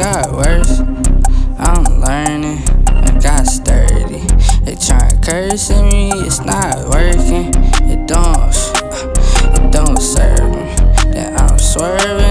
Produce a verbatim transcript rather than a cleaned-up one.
got worse. I'm learning, I got sturdy. They tryna curse at me, it's not working. It don't, it don't serve me. Then I'm swerving.